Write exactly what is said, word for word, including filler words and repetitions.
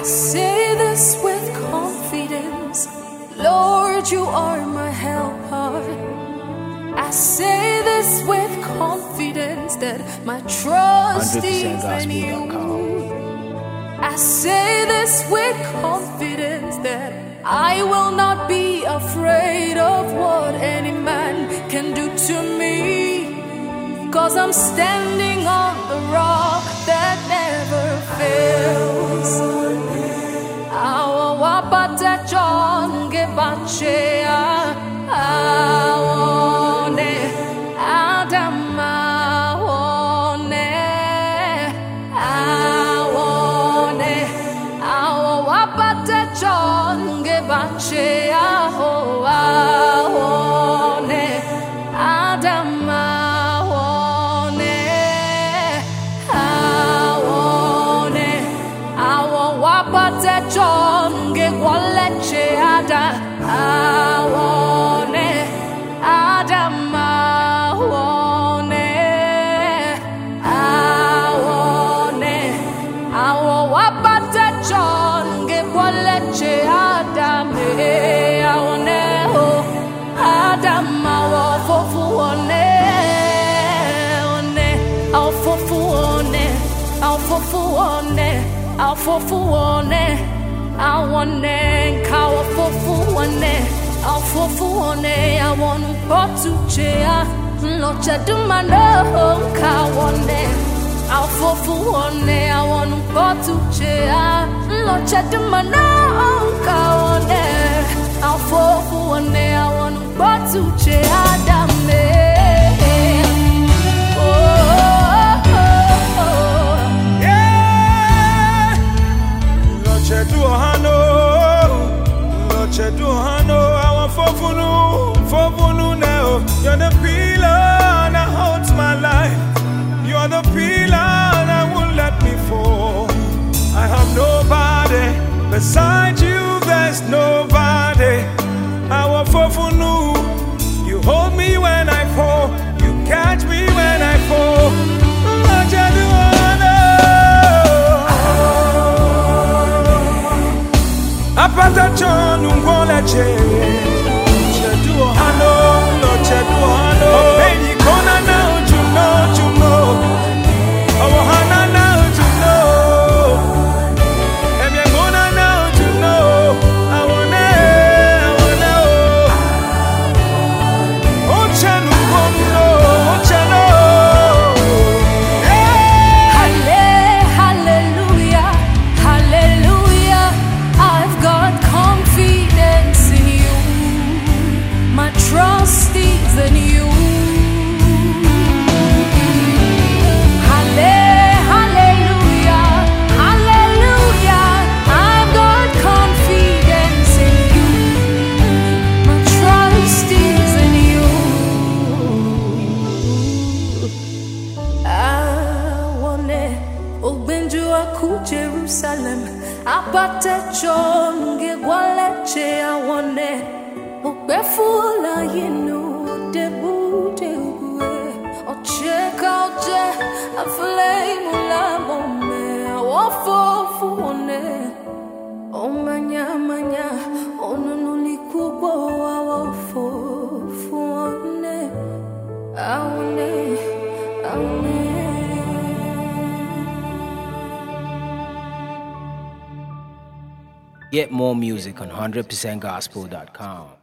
I say this with confidence, Lord, you are my helper. I say this with confidence that my trust is in you. I say this with confidence that I will not be afraid of what any man can do to me, 'cause I'm standing on the rock that never fails. Awa wapata John gebachea awone Adama awone awone awa wapata John gebachea awone Adama awone awone awa wapata John gewaleche ada awone Adama awone awone awa wapata John gewaleche adame awone o Adama wo fofu one one aw fofu one aw fofu one aw fofu one awane kawa fofu one aw fofu one awon potu chea locha dumano kawane aw fofu one awon potu chea locha dumano kawane aw fofu one awon potu chea dame. You're the pillar that holds my life. You're the pillar that won't let me fall. I have nobody beside you. There's nobody. I want fofunu. You hold me when I fall. You catch me when I fall. What you do, I pata John ungola che. Chedu hano. Oh, baby, gonna know, you know, you know. Oh, Hana now, you know. And you're gonna know, you know. I wanna, I wanna. Oh, Chanu, oh, Chanu. Hallelujah, hallelujah. I've got confidence in you. My trust is in you. Hallelujah, hallelujah. I've got confidence in you. My trust is in you. I wanna obenju aku Jerusalem. Apate John gewaleche I wanna. Ubefula yinu debu debu o check out je a flame la bombe o fofu one o manya manya o nunuli kubo o fofu one aune aune. Get more music on one hundred percent gospel dot com.